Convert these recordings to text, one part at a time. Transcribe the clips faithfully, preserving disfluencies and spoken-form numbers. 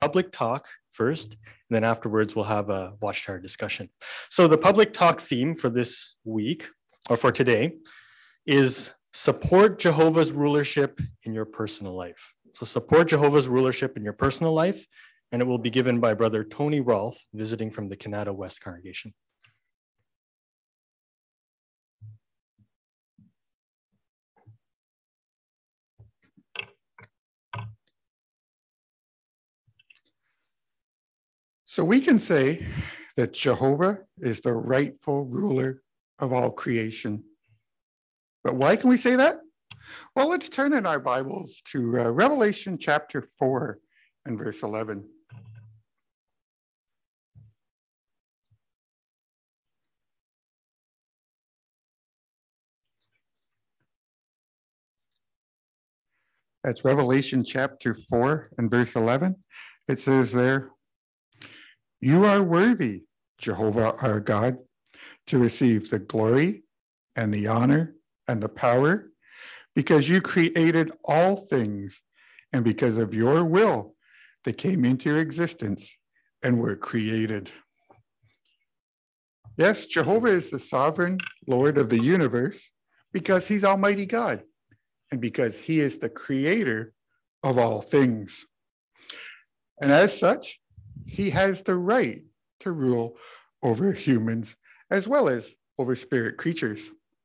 public talk first, and then afterwards we'll have a Watchtower discussion. So the public talk theme for this week, or for today, is support Jehovah's rulership in your personal life. So support Jehovah's rulership in your personal life, and it will be given by Brother Tony Rolfe, visiting from the Canada West Congregation. So we can say that Jehovah is the rightful ruler of all creation. But why can we say that? Well, let's turn in our Bibles to uh, Revelation chapter four and verse eleven. That's Revelation chapter four and verse eleven. It says there, "You are worthy, Jehovah our God, to receive the glory and the honor and the power, because you created all things, and because of your will they came into existence and were created." Yes, Jehovah is the sovereign Lord of the universe because he's Almighty God and because he is the creator of all things. And as such, he has the right to rule over humans as well as over spirit creatures.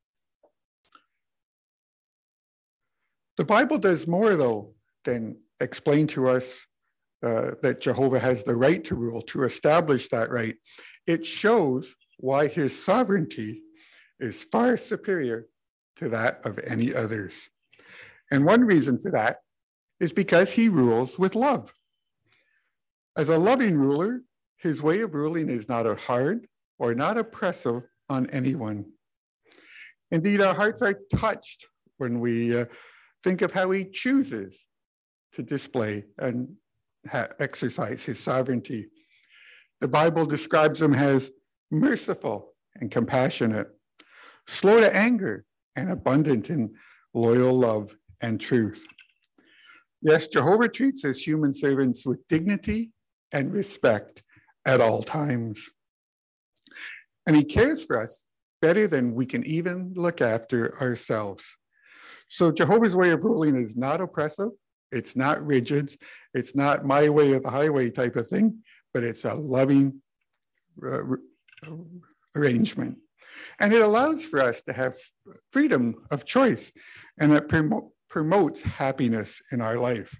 The Bible does more, though, than explain to us uh, that Jehovah has the right to rule, to establish that right. It shows why his sovereignty is far superior to that of any others. And one reason for that is because he rules with love. As a loving ruler, his way of ruling is not hard or not oppressive on anyone. Indeed, our hearts are touched when we uh, think of how he chooses to display and ha- exercise his sovereignty. The Bible describes him as merciful and compassionate, slow to anger, and abundant in loyal love and truth. Yes, Jehovah treats his human servants with dignity and respect at all times. And he cares for us better than we can even look after ourselves. So Jehovah's way of ruling is not oppressive, it's not rigid, it's not my way or the highway type of thing, but it's a loving uh, arrangement. And it allows for us to have freedom of choice, and it promo- promotes happiness in our life.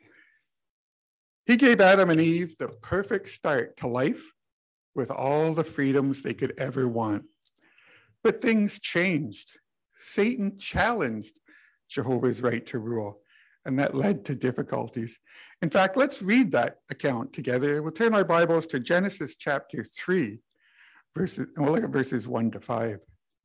He gave Adam and Eve the perfect start to life with all the freedoms they could ever want. But things changed. Satan challenged Jehovah's right to rule, and that led to difficulties. In fact, let's read that account together. We'll turn our Bibles to Genesis chapter three, verses, and we'll look at verses one to five.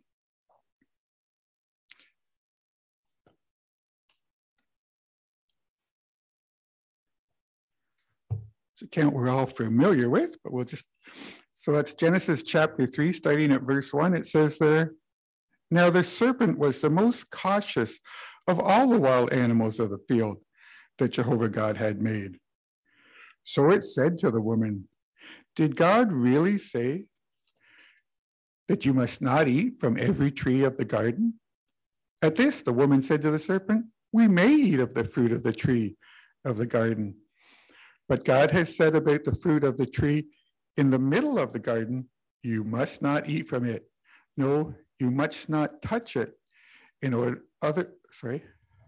It's an account we're all familiar with, but we'll just, so that's Genesis chapter three, starting at verse one. It says there, "Now the serpent was the most cautious of all the wild animals of the field that Jehovah God had made. So it said to the woman, 'Did God really say that you must not eat from every tree of the garden?' At this, the woman said to the serpent, 'We may eat of the fruit of the tree of the garden. But God has said about the fruit of the tree in the middle of the garden, you must not eat from it. No, you must not touch it in order other sorry.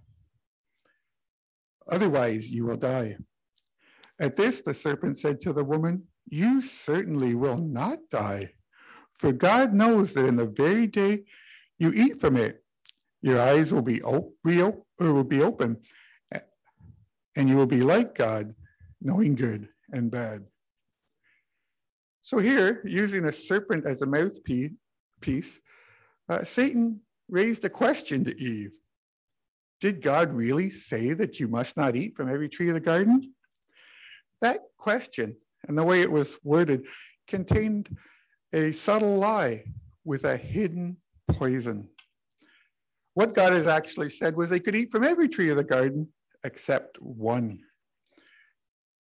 Otherwise you will die.' At this, the serpent said to the woman, 'You certainly will not die. For God knows that in the very day you eat from it, your eyes will be, op- re- or will be open, and you will be like God, knowing good and bad.'" So here, using a serpent as a mouthpiece, uh, Satan raised a question to Eve. Did God really say that you must not eat from every tree of the garden? That question, and the way it was worded, contained a subtle lie with a hidden poison. What God has actually said was they could eat from every tree of the garden except one.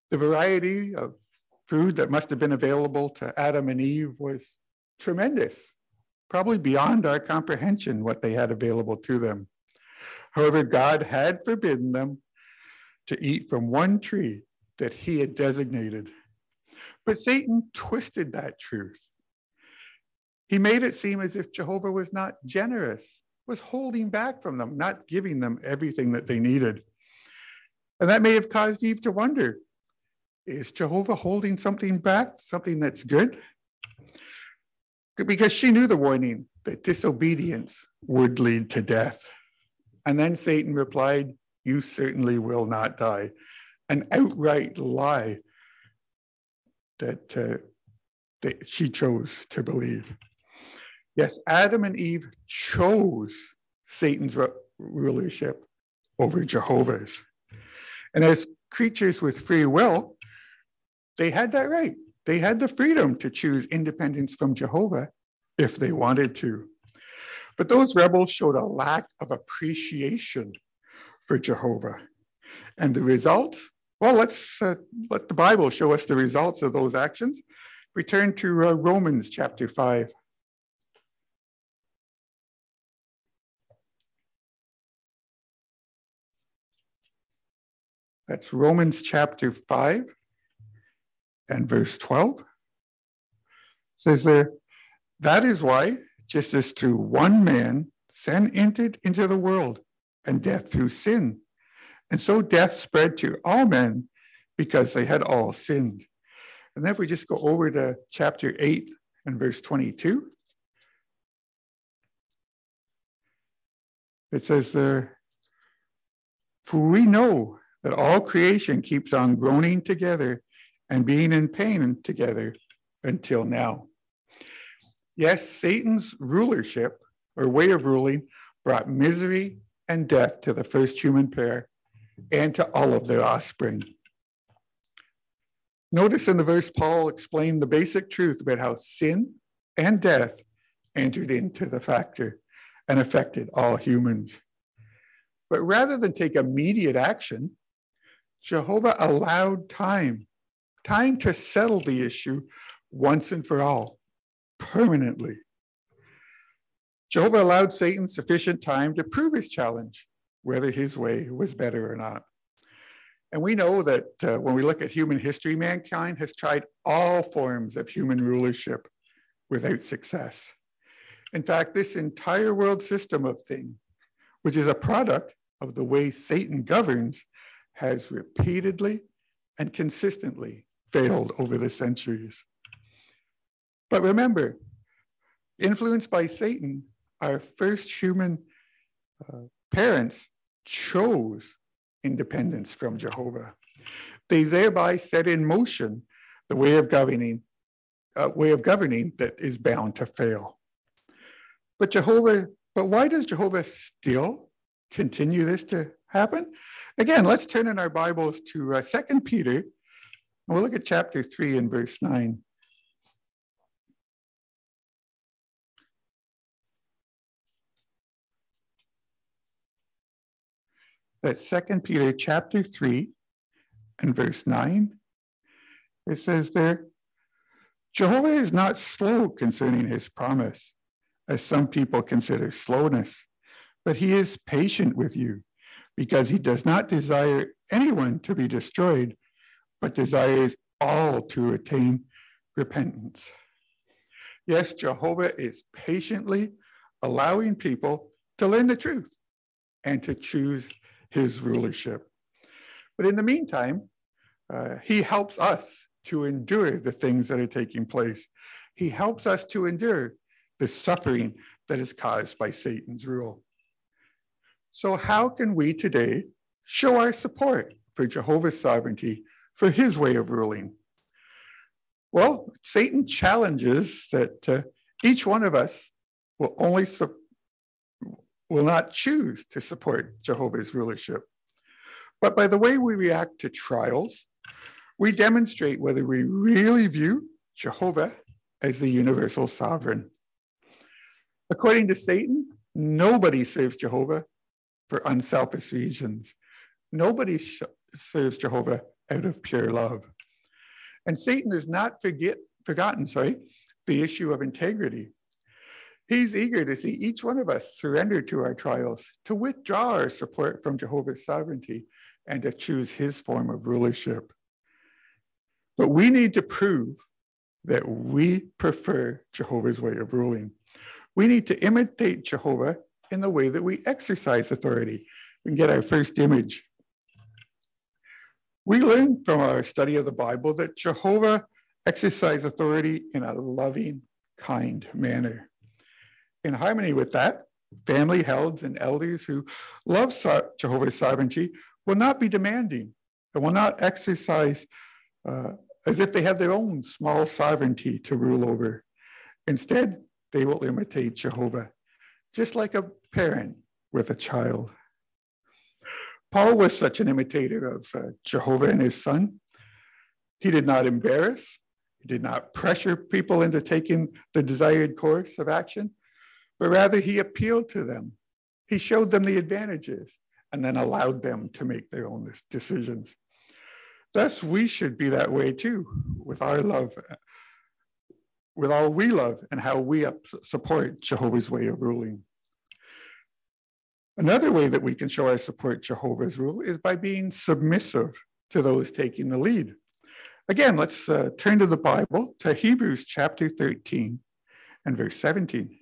The variety of food that must have been available to Adam and Eve was tremendous, probably beyond our comprehension what they had available to them. However, God had forbidden them to eat from one tree that he had designated. But Satan twisted that truth. He made it seem as if Jehovah was not generous, was holding back from them, not giving them everything that they needed. And that may have caused Eve to wonder, is Jehovah holding something back, something that's good? Because she knew the warning that disobedience would lead to death. And then Satan replied, you certainly will not die. An outright lie that, uh, that she chose to believe. Yes, Adam and Eve chose Satan's rulership over Jehovah's. And as creatures with free will, they had that right. They had the freedom to choose independence from Jehovah if they wanted to. But those rebels showed a lack of appreciation for Jehovah. And the result, well, let's uh, let the Bible show us the results of those actions. We turn to uh, Romans chapter five. That's Romans chapter five and verse twelve. It says there, that is why, just as through one man sin entered into the world, and death through sin, and so death spread to all men because they had all sinned. And then if we just go over to chapter eight and verse twenty-two, it says there, for we know that all creation keeps on groaning together and being in pain together until now. Yes, Satan's rulership or way of ruling brought misery and death to the first human pair and to all of their offspring. Notice in the verse, Paul explained the basic truth about how sin and death entered into the factor and affected all humans. But rather than take immediate action, Jehovah allowed time, time to settle the issue once and for all, permanently. Jehovah allowed Satan sufficient time to prove his challenge, whether his way was better or not. And we know that uh, when we look at human history, mankind has tried all forms of human rulership without success. In fact, this entire world system of things, which is a product of the way Satan governs, has repeatedly and consistently failed over the centuries. But remember, influenced by Satan, our first human uh, parents chose independence from Jehovah. They thereby set in motion the way of governing, uh, way of governing that is bound to fail. But Jehovah, but why does Jehovah still continue this to happen? Again, let's turn in our Bibles to uh, Second Peter, and we'll look at chapter three and verse nine. That's Second Peter chapter three and verse nine. It says there, Jehovah is not slow concerning his promise, as some people consider slowness, but he is patient with you, because he does not desire anyone to be destroyed, but desires all to attain repentance. Yes, Jehovah is patiently allowing people to learn the truth and to choose his rulership. But in the meantime, uh, he helps us to endure the things that are taking place. He helps us to endure the suffering that is caused by Satan's rule. So how can we today show our support for Jehovah's sovereignty, for his way of ruling? Well, Satan challenges that uh, each one of us will only su- will not choose to support Jehovah's rulership. But by the way we react to trials, we demonstrate whether we really view Jehovah as the universal sovereign. According to Satan, nobody serves Jehovah for unselfish reasons. Nobody sh- serves Jehovah out of pure love. And Satan has not forget, forgotten, sorry, the issue of integrity. He's eager to see each one of us surrender to our trials, to withdraw our support from Jehovah's sovereignty, and to choose his form of rulership. But we need to prove that we prefer Jehovah's way of ruling. We need to imitate Jehovah in the way that we exercise authority. We can get our first image. We learn from our study of the Bible that Jehovah exercised authority in a loving, kind manner. In harmony with that, family heads and elders who love Jehovah's sovereignty will not be demanding and will not exercise uh, as if they have their own small sovereignty to rule over. Instead, they will imitate Jehovah, just like a parent with a child. Paul was such an imitator of uh, Jehovah and his son. He did not embarrass, he did not pressure people into taking the desired course of action, but rather he appealed to them. He showed them the advantages and then allowed them to make their own decisions. Thus, we should be that way too, with our love, with all we love and how we support Jehovah's way of ruling. Another way that we can show our support Jehovah's rule is by being submissive to those taking the lead. Again, let's uh, turn to the Bible, to Hebrews chapter thirteen and verse seventeen.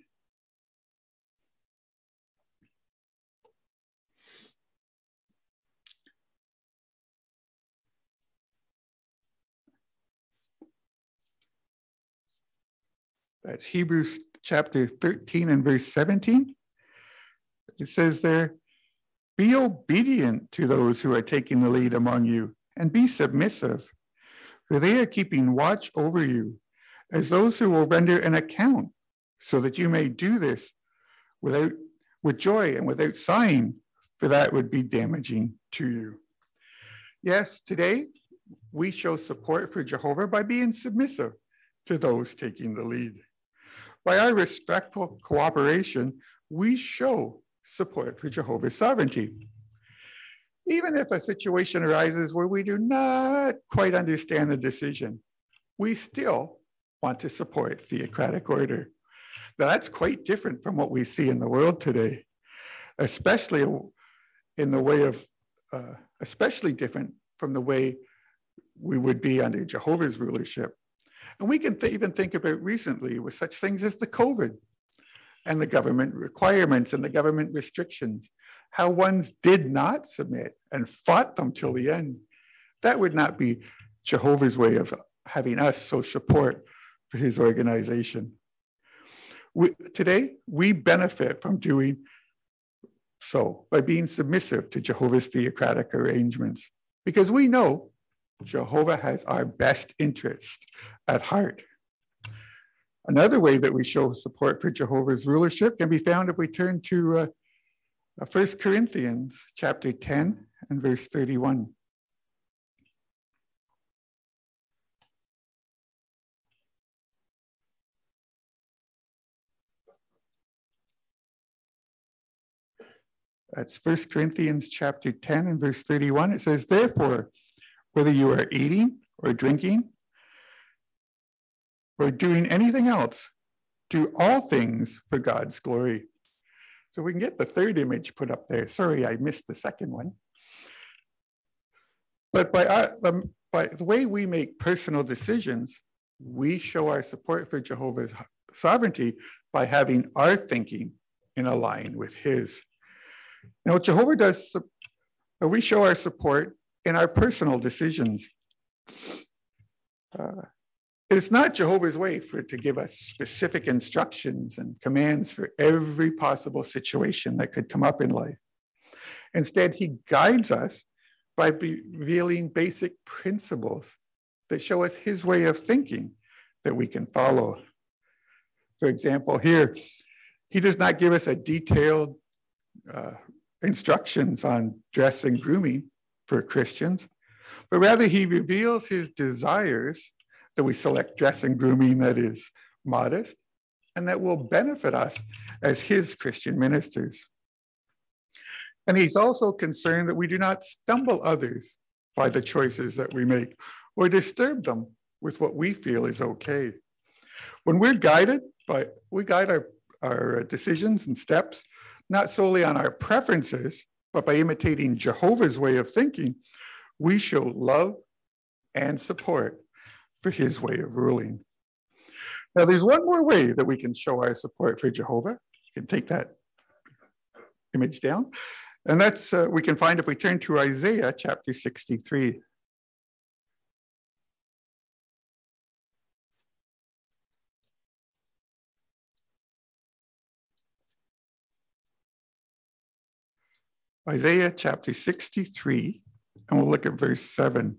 That's Hebrews chapter thirteen and verse seventeen. It says there, be obedient to those who are taking the lead among you, and be submissive, for they are keeping watch over you, as those who will render an account, so that you may do this without, with joy and without sighing, for that would be damaging to you. Yes, today we show support for Jehovah by being submissive to those taking the lead. By our respectful cooperation, we show support for Jehovah's sovereignty. Even if a situation arises where we do not quite understand the decision, we still want to support theocratic order. Now, that's quite different from what we see in the world today, especially in the way of, uh, especially different from the way we would be under Jehovah's rulership. And we can th- even think about recently with such things as the COVID and the government requirements and the government restrictions, how ones did not submit and fought them till the end. That would not be Jehovah's way of having us so support for his organization. We, today, we benefit from doing so by being submissive to Jehovah's theocratic arrangements, because we know Jehovah has our best interest at heart. Another way that we show support for Jehovah's rulership can be found if we turn to uh, First Corinthians chapter ten and verse thirty-one. That's First Corinthians chapter ten and verse thirty-one. It says, therefore, whether you are eating or drinking or doing anything else, do all things for God's glory. So we can get the third image put up there. Sorry, I missed the second one. But by, our, um, by the way we make personal decisions, we show our support for Jehovah's sovereignty by having our thinking in a line with his. You know, Jehovah does, we show our support in our personal decisions. Uh, it's not Jehovah's way for it to give us specific instructions and commands for every possible situation that could come up in life. Instead, he guides us by revealing basic principles that show us his way of thinking that we can follow. For example, here, he does not give us a detailed uh, instructions on dress and grooming for Christians, but rather he reveals his desires that we select dress and grooming that is modest and that will benefit us as his Christian ministers. And he's also concerned that we do not stumble others by the choices that we make or disturb them with what we feel is okay. When we're guided by, we guide our, our decisions and steps, not solely on our preferences, but by imitating Jehovah's way of thinking, we show love and support for his way of ruling. Now, there's one more way that we can show our support for Jehovah. You can take that image down. And that's, uh, we can find if we turn to Isaiah chapter sixty-three. Isaiah chapter sixty-three, and we'll look at verse seven.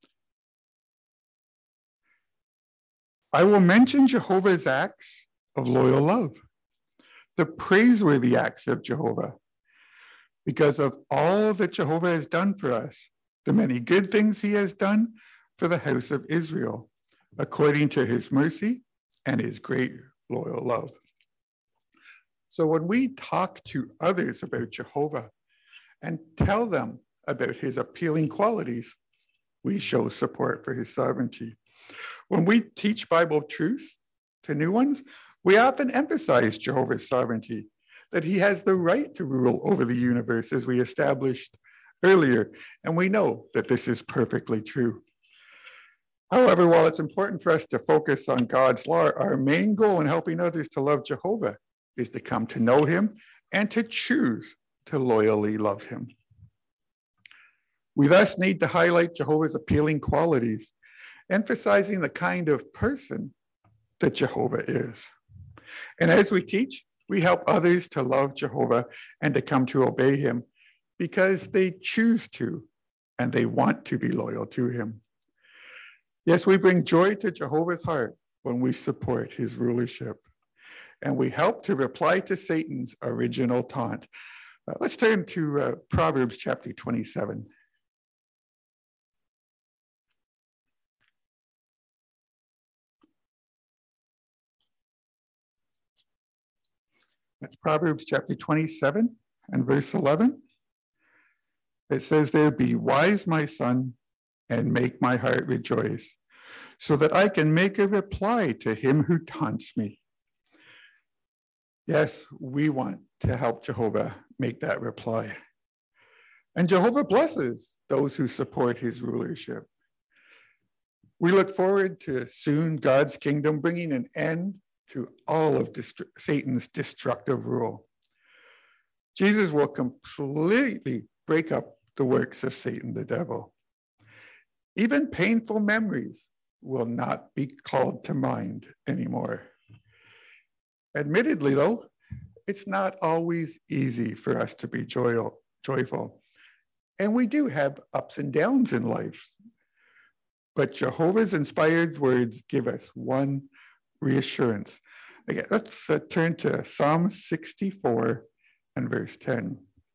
I will mention Jehovah's acts of loyal love, the praiseworthy acts of Jehovah, because of all that Jehovah has done for us, the many good things he has done for the house of Israel, according to his mercy and his great loyal love. So when we talk to others about Jehovah and tell them about his appealing qualities, we show support for his sovereignty. When we teach Bible truth to new ones, we often emphasize Jehovah's sovereignty, that he has the right to rule over the universe, as we established earlier, and we know that this is perfectly true. However, while it's important for us to focus on God's law, our main goal in helping others to love Jehovah is to come to know him and to choose to loyally love him. We thus need to highlight Jehovah's appealing qualities, emphasizing the kind of person that Jehovah is. And as we teach, we help others to love Jehovah and to come to obey him because they choose to and they want to be loyal to him. Yes, we bring joy to Jehovah's heart when we support his rulership, and we help to reply to Satan's original taunt. Uh, let's turn to uh, Proverbs chapter twenty-seven. That's Proverbs chapter twenty-seven and verse eleven. It says there, "Be wise, my son, and make my heart rejoice, so that I can make a reply to him who taunts me." Yes, we want to help Jehovah make that reply. And Jehovah blesses those who support his rulership. We look forward to soon God's kingdom bringing an end to all of dest- Satan's destructive rule. Jesus will completely break up the works of Satan, the devil. Even painful memories will not be called to mind anymore. Admittedly, though, it's not always easy for us to be joy- joyful. And we do have ups and downs in life. But Jehovah's inspired words give us one reassurance. Again, let's uh, turn to Psalm sixty-four and verse ten.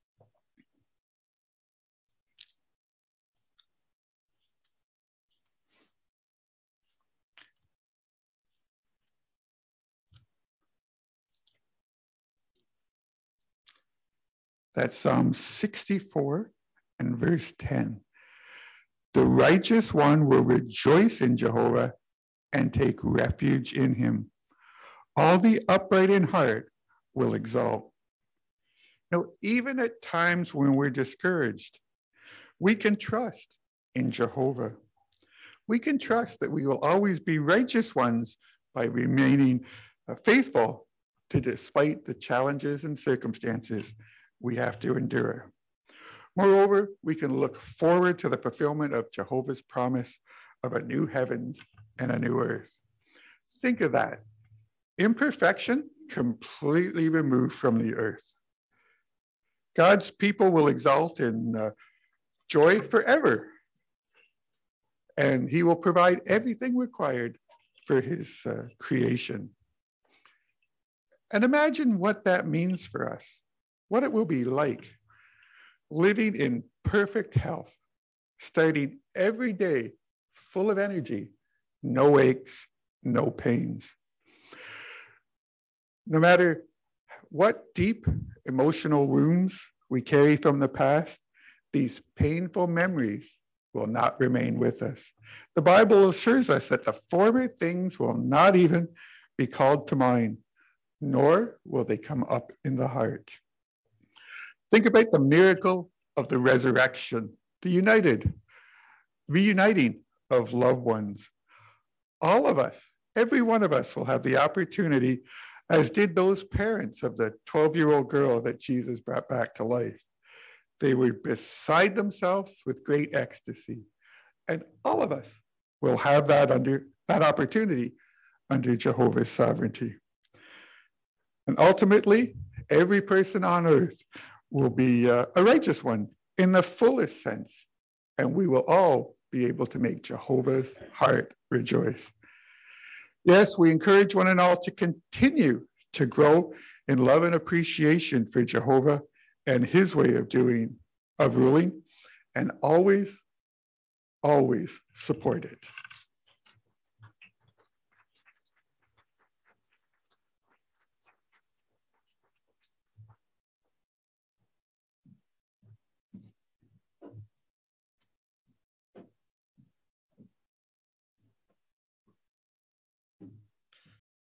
That's Psalm sixty-four and verse ten. The righteous one will rejoice in Jehovah and take refuge in him. All the upright in heart will exalt. Now, even at times when we're discouraged, we can trust in Jehovah. We can trust that we will always be righteous ones by remaining faithful to despite the challenges and circumstances we have to endure. Moreover, we can look forward to the fulfillment of Jehovah's promise of a new heavens and a new earth. Think of that. Imperfection completely removed from the earth. God's people will exalt in uh, joy forever, and he will provide everything required for his uh, creation. And imagine what that means for us, what it will be like living in perfect health, starting every day full of energy, no aches, no pains. No matter what deep emotional wounds we carry from the past, these painful memories will not remain with us. The Bible assures us that the former things will not even be called to mind, nor will they come up in the heart. Think about the miracle of the resurrection, the united, reuniting of loved ones. All of us, every one of us will have the opportunity, as did those parents of the twelve-year-old girl that Jesus brought back to life. They were beside themselves with great ecstasy. And all of us will have that under that opportunity under Jehovah's sovereignty. And ultimately, every person on earth will be uh, a righteous one in the fullest sense. And we will all be able to make Jehovah's heart rejoice. Yes, we encourage one and all to continue to grow in love and appreciation for Jehovah and his way of doing, of ruling, and always, always support it.